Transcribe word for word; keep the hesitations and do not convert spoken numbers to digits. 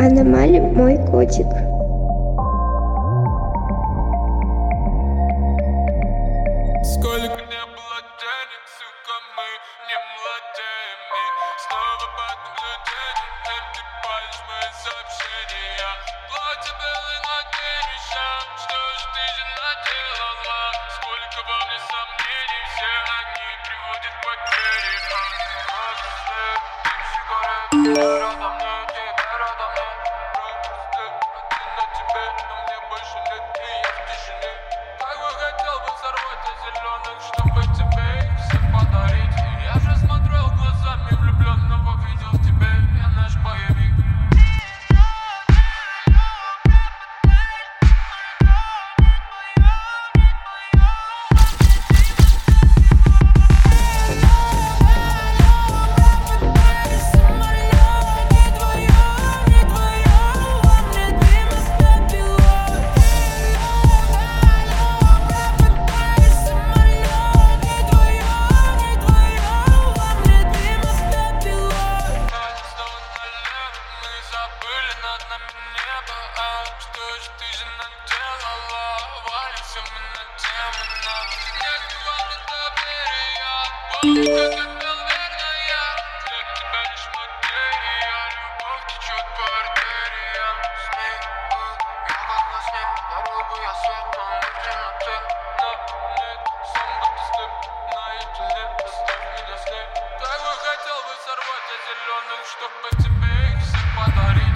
Аномали мой котик. Сколько не было денег, сука, мы не владеем. Снова по наблюдениям ты палишь мои сообщения. Платье белое наденешь, что же ты же наделала? Сколько во мне сомнений, все они приводят к потере. Ты рада мне, тебе рада мне. Просто один на тебе, но мне больше нет, и я в тишине. Как бы хотел бы сорвать от зеленых, чтобы тебе их все подарить. Я же смотрел глазами влюбленного, видел в тебе я наш боевик. Забыли над нами небо, а что же ты же наделала? Валим все мы на тему, но нет во мне доверия. Помню, как я пел верно я, для тебя лишь материя. Любовь течет по артериям. Снег был, я как во сне, дорогу я светом в темноте. Но нет, сам будто слеп, наедине, оставь меня с ней. Так бы хотел бы сорвать от зеленых, чтобы тебе их все подарить.